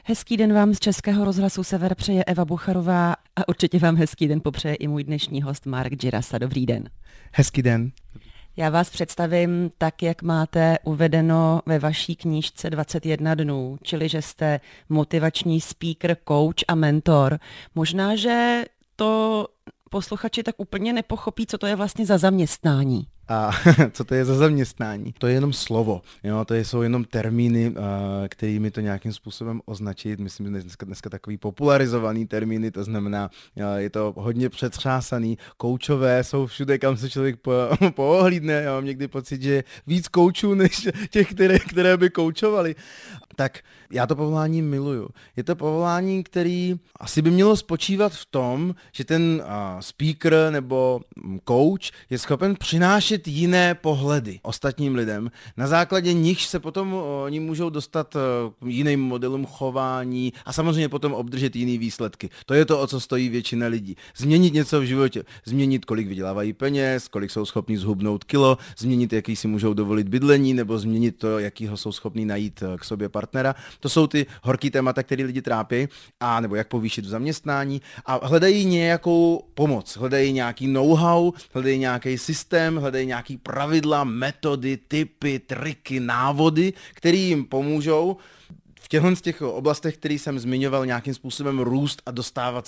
Hezký den vám z Českého rozhlasu Sever přeje Eva Bucharová a určitě vám hezký den popřeje i můj dnešní host Mark Girasa. Dobrý den. Hezký den. Já vás představím tak, jak máte uvedeno ve vaší knížce 21 dnů, čili že jste motivační speaker, coach a mentor. Možná, že to posluchači tak úplně nepochopí, co to je vlastně za zaměstnání. A co to je za zaměstnání? To je jenom slovo, jo? To jsou jenom termíny, kterými to nějakým způsobem označit. Myslím, že dneska takový popularizovaný termíny, to znamená, je to hodně přetřásaný. Koučové jsou všude, kam se člověk poohlídne. Já mám někdy pocit, že je víc koučů, než těch, které by koučovali. Tak já to povolání miluju. Je to povolání, který asi by mělo spočívat v tom, že ten speaker nebo coach je schopen přinášet jiné pohledy ostatním lidem. Na základě nichž se potom oni můžou dostat k jiným modelům chování a samozřejmě potom obdržet jiný výsledky. To je to, o co stojí většina lidí. Změnit něco v životě. Změnit, kolik vydělávají peněz, kolik jsou schopní zhubnout kilo, změnit, jaký si můžou dovolit bydlení, nebo změnit to, jakýho jsou schopní najít k sobě partnera. To jsou ty horký témata, které lidi trápí, a nebo jak povýšit v zaměstnání a hledají nějakou pomoc, hledají nějaký know-how, hledají nějaký systém, hledají nějaký pravidla, metody, tipy, triky, návody, které jim pomůžou v těch oblastech, které jsem zmiňoval, nějakým způsobem růst a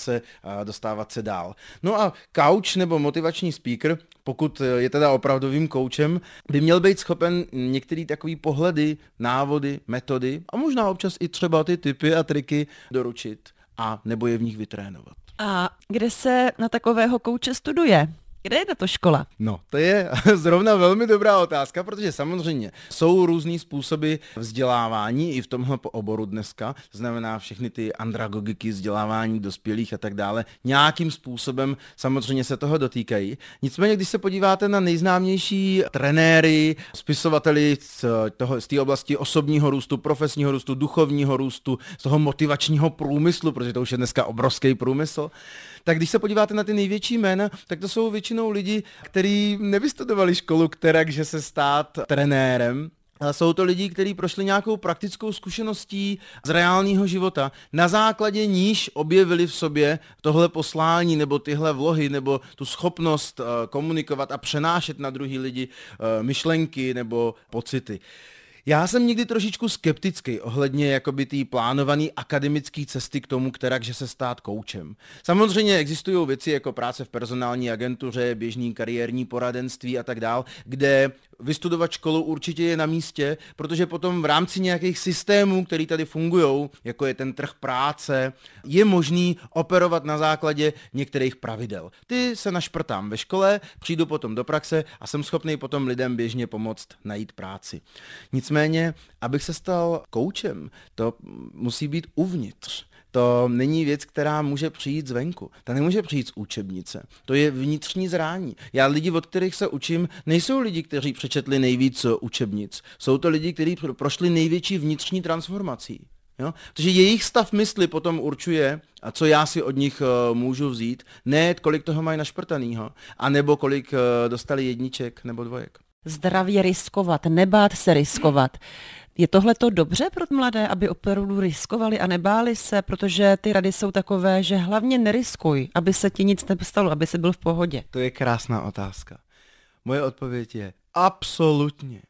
dostávat se dál. No a coach nebo motivační speaker, pokud je teda opravdovým koučem, by měl být schopen některé takové pohledy, návody, metody a možná občas i třeba ty tipy a triky doručit a nebo je v nich vytrénovat. A kde se na takového kouče studuje? Kde je tato škola? No, to je zrovna velmi dobrá otázka, protože samozřejmě jsou různý způsoby vzdělávání i v tomhle oboru dneska, to znamená všechny ty andragogiky, vzdělávání dospělých a tak dále, nějakým způsobem samozřejmě se toho dotýkají. Nicméně, když se podíváte na nejznámější trenéry, spisovateli z té oblasti osobního růstu, profesního růstu, duchovního růstu, z toho motivačního průmyslu, protože to už je dneska obrovský průmysl, tak když se podíváte na ty největší jména, tak to jsou většinou lidi, kteří nevystudovali školu, že se stát trenérem. Ale jsou to lidi, kteří prošli nějakou praktickou zkušeností z reálného života, na základě níž objevili v sobě tohle poslání nebo tyhle vlohy nebo tu schopnost komunikovat a přenášet na druhý lidi myšlenky nebo pocity. Já jsem někdy trošičku skeptický ohledně jakoby té plánované akademické cesty k tomu, že se stát koučem. Samozřejmě existují věci jako práce v personální agentuře, běžný kariérní poradenství a tak dál, kde vystudovat školu určitě je na místě, protože potom v rámci nějakých systémů, který tady fungují, jako je ten trh práce, je možný operovat na základě některých pravidel. Ty se našprtám ve škole, přijdu potom do praxe a jsem schopný potom lidem běžně pomoct najít práci. Nicméně, abych se stal koučem, to musí být uvnitř. To není věc, která může přijít zvenku. Ta nemůže přijít z učebnice. To je vnitřní zrání. Já lidi, od kterých se učím, nejsou lidi, kteří přečetli nejvíc učebnic. Jsou to lidi, kteří prošli největší vnitřní transformací. Jo? Protože jejich stav mysli potom určuje, a co já si od nich můžu vzít, ne kolik toho mají našprtanýho, anebo kolik dostali jedniček nebo dvojek. Zdravě riskovat, nebát se riskovat. Je tohleto dobře pro mladé, aby opravdu riskovali a nebáli se, protože ty rady jsou takové, že hlavně neriskuj, aby se ti nic nestalo, aby se byl v pohodě? To je krásná otázka. Moje odpověď je absolutně.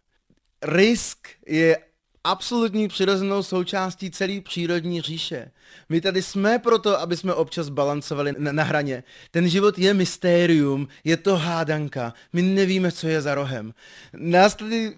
Risk je absolutní přirozenou součástí celé přírodní říše. My tady jsme proto, aby jsme občas balancovali na hraně. Ten život je mystérium, je to hádanka, my nevíme, co je za rohem. Nás tady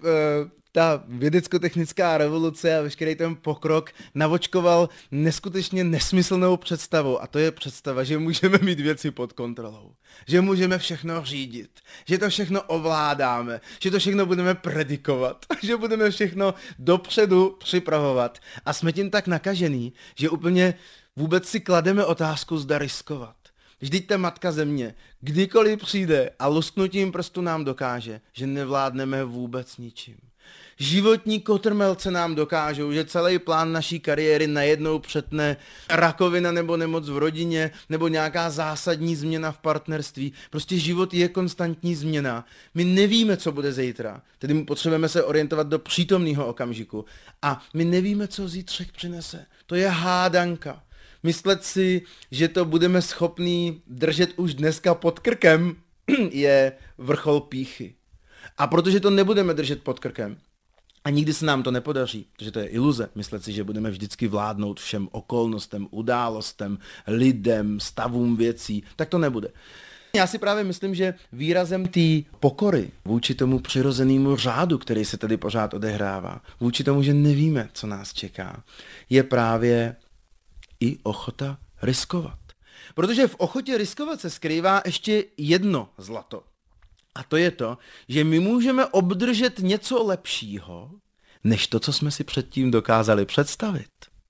ta vědecko-technická revoluce a veškerý ten pokrok navočkoval neskutečně nesmyslnou představu, a to je představa, že můžeme mít věci pod kontrolou, že můžeme všechno řídit, že to všechno ovládáme, že to všechno budeme predikovat, že budeme všechno dopředu připravovat a jsme tím tak nakažený, že úplně vůbec si klademe otázku, zda riskovat. Vždyť ta matka země kdykoliv přijde a lusknutím prstu nám dokáže, že nevládneme vůbec ničím. Životní kotrmelce nám dokážou, že celý plán naší kariéry najednou přetne rakovina nebo nemoc v rodině, nebo nějaká zásadní změna v partnerství. Prostě život je konstantní změna. My nevíme, co bude zítra, tedy potřebujeme se orientovat do přítomného okamžiku. A my nevíme, co zítřek přinese. To je hádanka. Myslet si, že to budeme schopní držet už dneska pod krkem, je vrchol pýchy. A protože to nebudeme držet pod krkem, a nikdy se nám to nepodaří, protože to je iluze, myslet si, že budeme vždycky vládnout všem okolnostem, událostem, lidem, stavům věcí, tak to nebude. Já si právě myslím, že výrazem té pokory vůči tomu přirozenému řádu, který se tady pořád odehrává, vůči tomu, že nevíme, co nás čeká, je právě i ochota riskovat. Protože v ochotě riskovat se skrývá ještě jedno zlato. A to je to, že my můžeme obdržet něco lepšího, než to, co jsme si předtím dokázali představit.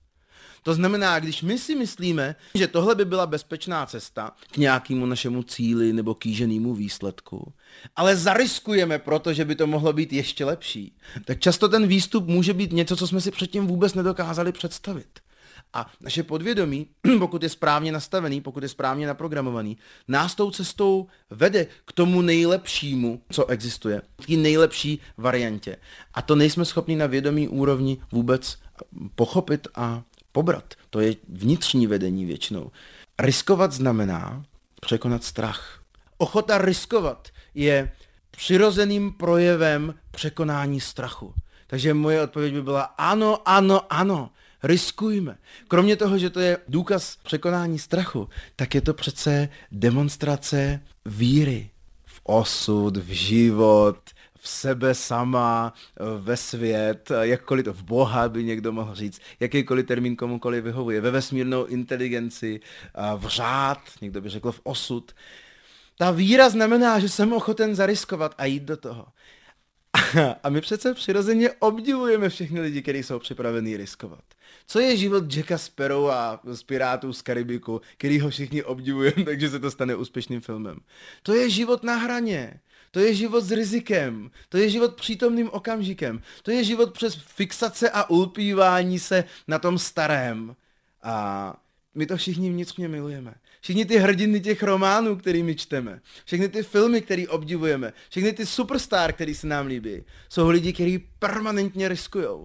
To znamená, když my si myslíme, že tohle by byla bezpečná cesta k nějakému našemu cíli nebo kýženému výsledku, ale zariskujeme proto, že by to mohlo být ještě lepší, tak často ten výstup může být něco, co jsme si předtím vůbec nedokázali představit. A naše podvědomí, pokud je správně nastavený, pokud je správně naprogramovaný, nás tou cestou vede k tomu nejlepšímu, co existuje, k té nejlepší variantě. A to nejsme schopni na vědomí úrovni vůbec pochopit a pobrat. To je vnitřní vedení většinou. Riskovat znamená překonat strach. Ochota riskovat je přirozeným projevem překonání strachu. Takže moje odpověď by byla ano, ano, ano. Riskujme. Kromě toho, že to je důkaz překonání strachu, tak je to přece demonstrace víry v osud, v život, v sebe sama, ve svět, jakkoliv to v Boha by někdo mohl říct, jakýkoliv termín komukoliv vyhovuje, ve vesmírnou inteligenci, v řád, někdo by řekl v osud. Ta víra znamená, že jsem ochoten zariskovat a jít do toho. A my přece přirozeně obdivujeme všechny lidi, kteří jsou připravení riskovat. Co je život Jacka Sparrow a z Pirátů z Karibiku, který ho všichni obdivujeme, takže se to stane úspěšným filmem? To je život na hraně. To je život s rizikem. To je život přítomným okamžikem. To je život přes fixace a ulpívání se na tom starém. A my to všichni vnitřně milujeme. Všichni ty hrdiny těch románů, který my čteme, všechny ty filmy, který obdivujeme, všechny ty superstar, který se nám líbí, jsou lidi, kteří permanentně riskujou.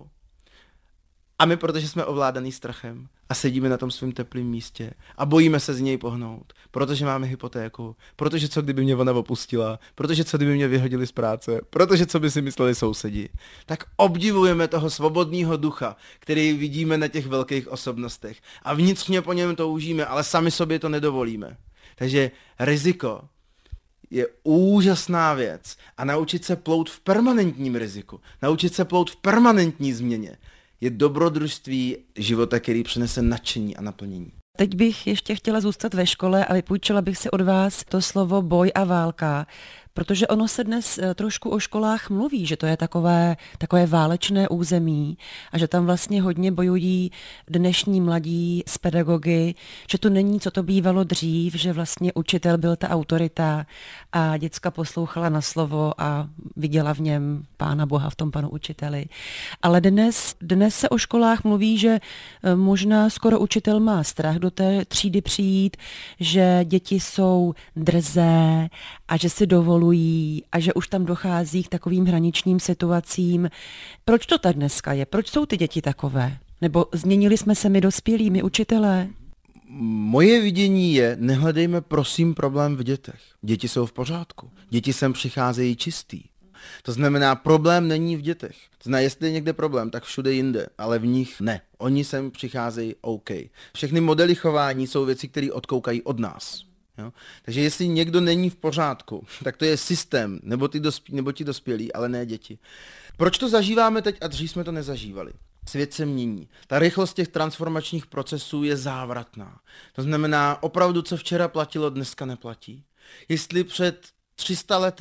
A my, protože jsme ovládaný strachem a sedíme na tom svém teplém místě a bojíme se z něj pohnout, protože máme hypotéku, protože co kdyby mě ona opustila, protože co kdyby mě vyhodili z práce, protože co by si mysleli sousedi, tak obdivujeme toho svobodného ducha, který vidíme na těch velkých osobnostech a vnitřně po něm toužíme, ale sami sobě to nedovolíme. Takže riziko je úžasná věc a naučit se plout v permanentním riziku, naučit se plout v permanentní změně, je dobrodružství života, který přinese nadšení a naplnění. Teď bych ještě chtěla zůstat ve škole a vypůjčila bych si od vás to slovo boj a válka, protože ono se dnes trošku o školách mluví, že to je takové válečné území a že tam vlastně hodně bojují dnešní mladí s pedagogy, že to není, co to bývalo dřív, že vlastně učitel byl ta autorita a děcka poslouchala na slovo a viděla v něm Pána Boha, v tom panu učiteli. Ale dnes se o školách mluví, že možná skoro učitel má strach do té třídy přijít, že děti jsou drzé a že si dovolují a že už tam dochází k takovým hraničním situacím. Proč to tak dneska je? Proč jsou ty děti takové? Nebo změnili jsme se my dospělí, my učitelé? Moje vidění je, nehledejme prosím problém v dětech. Děti jsou v pořádku. Děti sem přicházejí čistý. To znamená, problém není v dětech. To znamená, jestli je někde problém, tak všude jinde, ale v nich ne. Oni sem přicházejí OK. Všechny modely chování jsou věci, které odkoukají od nás. Jo? Takže jestli někdo není v pořádku, tak to je systém, nebo ti dospělí, ale ne děti. Proč to zažíváme teď a dřív jsme to nezažívali? Svět se mění. Ta rychlost těch transformačních procesů je závratná. To znamená, opravdu, co včera platilo, dneska neplatí. Jestli před 300 lety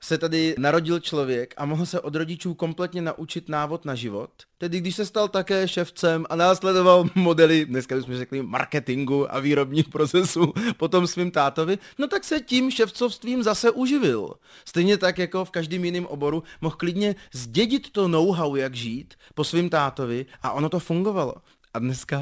se tady narodil člověk a mohl se od rodičů kompletně naučit návod na život, tedy když se stal také ševcem a následoval modely, dneska bychom řekli marketingu a výrobních procesů potom svým tátovi, no tak se tím ševcovstvím zase uživil. Stejně tak jako v každém jiném oboru mohl klidně zdědit to know-how, jak žít po svým tátovi a ono to fungovalo. A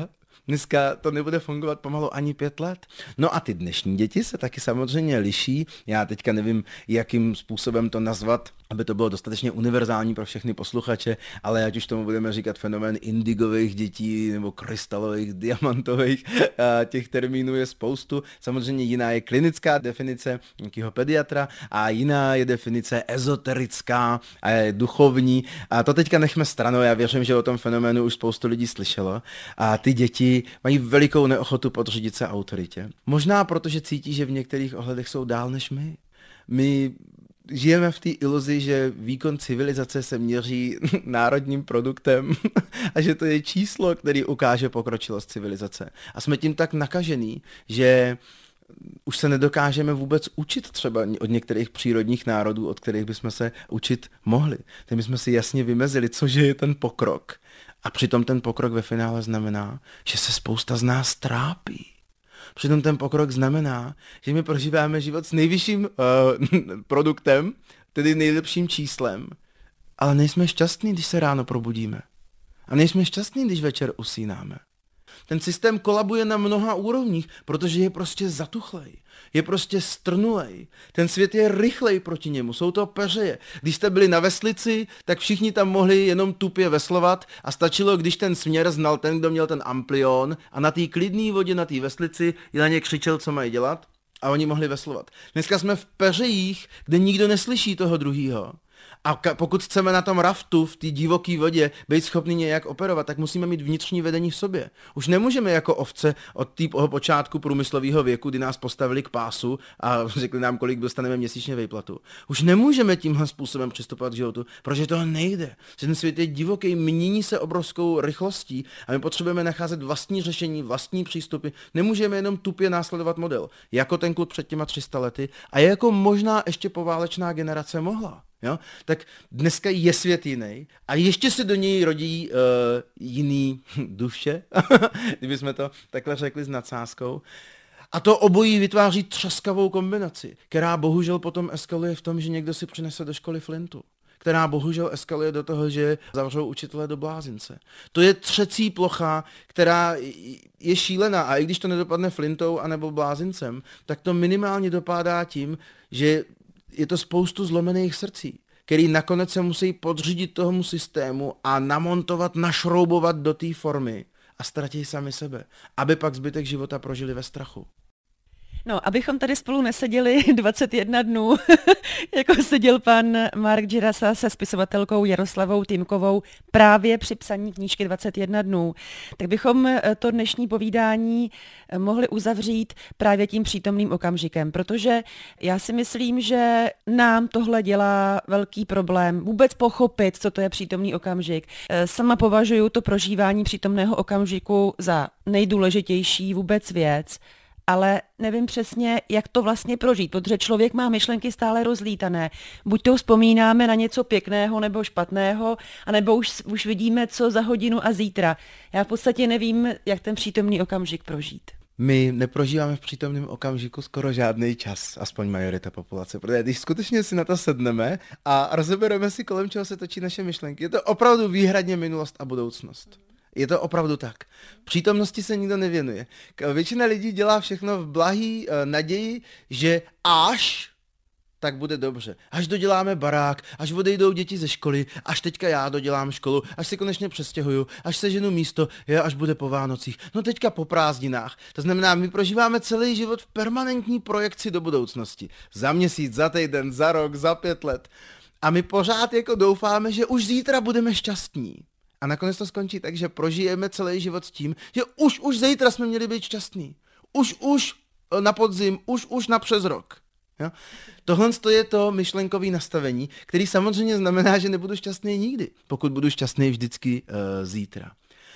dneska to nebude fungovat pomalu ani 5 let. No a ty dnešní děti se taky samozřejmě liší. Já teďka nevím, jakým způsobem to nazvat, aby to bylo dostatečně univerzální pro všechny posluchače, ale ať už tomu budeme říkat fenomén indigových dětí nebo krystalových, diamantových, těch termínů je spoustu. Samozřejmě jiná je klinická definice nějakého pediatra a jiná je definice ezoterická a je duchovní. A to teďka nechme stranou, já věřím, že o tom fenoménu už spoustu lidí slyšelo. A ty děti mají velikou neochotu podřídit se autoritě. Možná protože cítí, že v některých ohledech jsou dál než my. My žijeme v té iluzi, že výkon civilizace se měří národním produktem a že to je číslo, který ukáže pokročilost civilizace. A jsme tím tak nakažený, že už se nedokážeme vůbec učit třeba od některých přírodních národů, od kterých bychom se učit mohli. Tak my jsme si jasně vymezili, cože je ten pokrok. A přitom ten pokrok ve finále znamená, že se spousta z nás trápí. Přitom ten pokrok znamená, že my prožíváme život s nejvyšším produktem, tedy nejlepším číslem, ale nejsme šťastní, když se ráno probudíme. A nejsme šťastní, když večer usínáme. Ten systém kolabuje na mnoha úrovních, protože je prostě zatuchlej, je prostě strnulej. Ten svět je rychlej proti němu, jsou to peřeje. Když jste byli na veslici, tak všichni tam mohli jenom tupě veslovat a stačilo, když ten směr znal ten, kdo měl ten amplion a na té klidné vodě na té veslici na ně křičel, co mají dělat a oni mohli veslovat. Dneska jsme v peřejích, kde nikdo neslyší toho druhýho. A pokud chceme na tom raftu, v té divoké vodě, být schopni nějak operovat, tak musíme mít vnitřní vedení v sobě. Už nemůžeme jako ovce od toho počátku průmyslového věku, kdy nás postavili k pásu a řekli nám, kolik dostaneme měsíčně výplatu. Už nemůžeme tímhle způsobem přistupovat k životu, protože to nejde. Že ten svět je divoký, mění se obrovskou rychlostí a my potřebujeme nacházet vlastní řešení, vlastní přístupy. Nemůžeme jenom tupě následovat model, jako ten kluk před těma 300 lety a jako možná ještě poválečná generace mohla. Jo? Tak dneska je svět jiný a ještě se do něj rodí jiný duše, kdybychom to takhle řekli s nadsázkou. A to obojí vytváří třaskavou kombinaci, která bohužel potom eskaluje v tom, že někdo si přinese do školy flintu. Která bohužel eskaluje do toho, že zavřou učitele do blázince. To je třecí plocha, která je šílená a i když to nedopadne flintou anebo blázincem, tak to minimálně dopadá tím, že je to spoustu zlomených srdcí, který nakonec se musí podřídit tomu systému a namontovat, našroubovat do té formy a ztratí sami sebe, aby pak zbytek života prožili ve strachu. No, abychom tady spolu neseděli 21 dnů, jako seděl pan Mark Girasa se spisovatelkou Jaroslavou Týmkovou právě při psaní knížky 21 dnů, tak bychom to dnešní povídání mohli uzavřít právě tím přítomným okamžikem, protože já si myslím, že nám tohle dělá velký problém vůbec pochopit, co to je přítomný okamžik. Sama považuji to prožívání přítomného okamžiku za nejdůležitější vůbec věc, ale nevím přesně, jak to vlastně prožít, protože člověk má myšlenky stále rozlítané. Buď to vzpomínáme na něco pěkného nebo špatného, anebo už vidíme, co za hodinu a zítra. Já v podstatě nevím, jak ten přítomný okamžik prožít. My neprožíváme v přítomném okamžiku skoro žádný čas, aspoň majorita populace, protože když skutečně si na to sedneme a rozebereme si, kolem čeho se točí naše myšlenky, je to opravdu výhradně minulost a budoucnost. Je to opravdu tak. Přítomnosti se nikdo nevěnuje. Většina lidí dělá všechno v blahý naději, že až tak bude dobře. Až doděláme barák, až odejdou děti ze školy, až teďka já dodělám školu, až se konečně přestěhuju, až seženu místo, až bude po Vánocích, no teďka po prázdninách. To znamená, my prožíváme celý život v permanentní projekci do budoucnosti. Za měsíc, za týden, za rok, za 5 let. A my pořád jako doufáme, že už zítra budeme šťastní. A nakonec to skončí tak, že prožijeme celý život s tím, že už zítra jsme měli být šťastní. Už na podzim, už na přes rok. Jo? Tohle je to myšlenkové nastavení, který samozřejmě znamená, že nebudu šťastný nikdy, pokud budu šťastný vždycky zítra.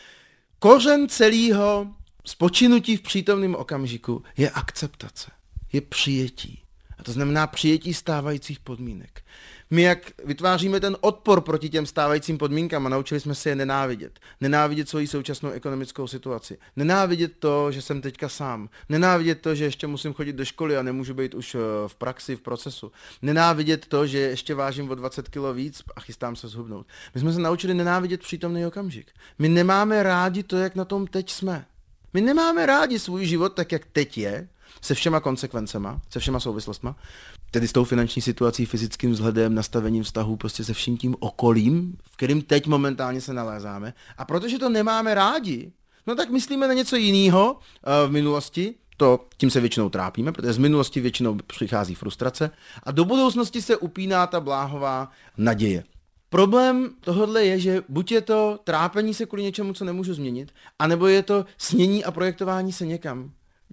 Kořen celého spočinutí v přítomném okamžiku je akceptace, je přijetí. A to znamená přijetí stávajících podmínek. My jak vytváříme ten odpor proti těm stávajícím podmínkám a naučili jsme se je nenávidět. Nenávidět svoji současnou ekonomickou situaci. Nenávidět to, že jsem teďka sám. Nenávidět to, že ještě musím chodit do školy a nemůžu být už v praxi, v procesu. Nenávidět to, že ještě vážím o 20 kg víc a chystám se zhubnout. My jsme se naučili nenávidět přítomný okamžik. My nemáme rádi to, jak na tom teď jsme. My nemáme rádi svůj život tak, jak teď je, se všema konsekvencema, se všema souvislostma, tedy s tou finanční situací, fyzickým vzhledem, nastavením vztahů, prostě se vším tím okolím, v kterým teď momentálně se nalézáme. A protože to nemáme rádi, no tak myslíme na něco jiného v minulosti, tím se většinou trápíme, protože z minulosti většinou přichází frustrace a do budoucnosti se upíná ta bláhová naděje. Problém tohodle je, že buď je to trápení se kvůli něčemu, co nemůžu změnit, anebo je to snění a projektování se někam,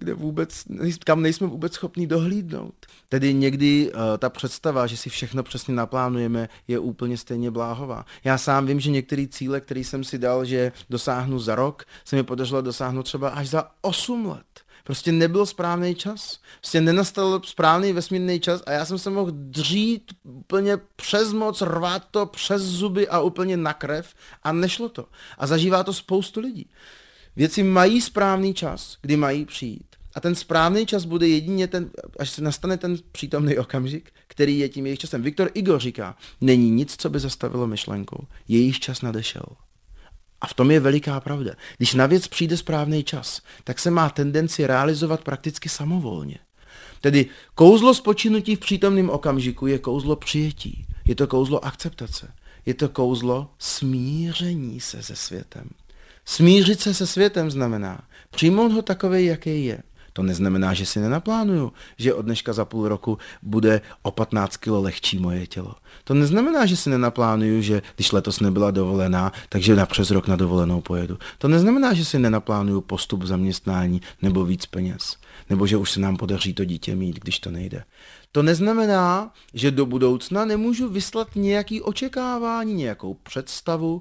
kam nejsme vůbec schopni dohlídnout. Tedy někdy ta představa, že si všechno přesně naplánujeme, je úplně stejně bláhová. Já sám vím, že některé cíle, které jsem si dal, že dosáhnu za rok, se mi podařilo dosáhnout třeba až za 8 let. Prostě nebyl správný čas. Prostě nenastal správný vesmírný čas a já jsem se mohl dřít úplně přes moc, rvát to přes zuby a úplně na krev a nešlo to. A zažívá to spoustu lidí. Věci mají správný čas, kdy mají přijít. A ten správný čas bude jedině až nastane ten přítomný okamžik, který je tím jejich časem. Viktor Igor říká, není nic, co by zastavilo myšlenku. Jejich čas nadešel. A v tom je veliká pravda. Když na věc přijde správný čas, tak se má tendenci realizovat prakticky samovolně. Tedy kouzlo spočinutí v přítomném okamžiku je kouzlo přijetí. Je to kouzlo akceptace. Je to kouzlo smíření se se světem. Smířit se se světem znamená přijmout ho takovej, jaký je. To neznamená, že si nenaplánuju, že od dneška za půl roku bude o 15 kg lehčí moje tělo. To neznamená, že si nenaplánuju, že když letos nebyla dovolená, takže přes rok na dovolenou pojedu. To neznamená, že si nenaplánuju postup v zaměstnání nebo víc peněz. Nebo že už se nám podaří to dítě mít, když to nejde. To neznamená, že do budoucna nemůžu vyslat nějaké očekávání, nějakou představu,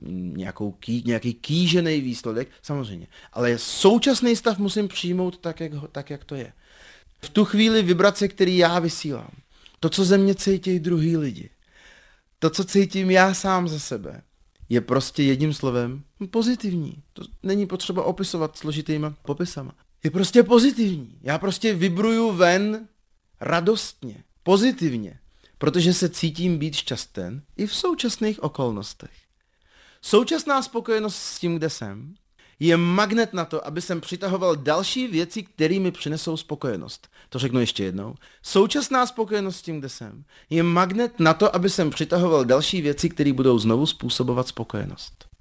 nějaký kýžený výsledek, samozřejmě. Ale současný stav musím přijmout tak, jak to je. V tu chvíli vibrace, který já vysílám, to, co ze mě cítí druhý lidi, to, co cítím já sám za sebe, je prostě jedním slovem pozitivní. To není potřeba opisovat složitýma popisama. Je prostě pozitivní. Já prostě vibruju ven radostně, pozitivně, protože se cítím být šťasten i v současných okolnostech. Současná spokojenost s tím, kde jsem, je magnet na to, aby jsem přitahoval další věci, které mi přinesou spokojenost. To řeknu ještě jednou. Současná spokojenost s tím, kde jsem, je magnet na to, aby jsem přitahoval další věci, které budou znovu způsobovat spokojenost.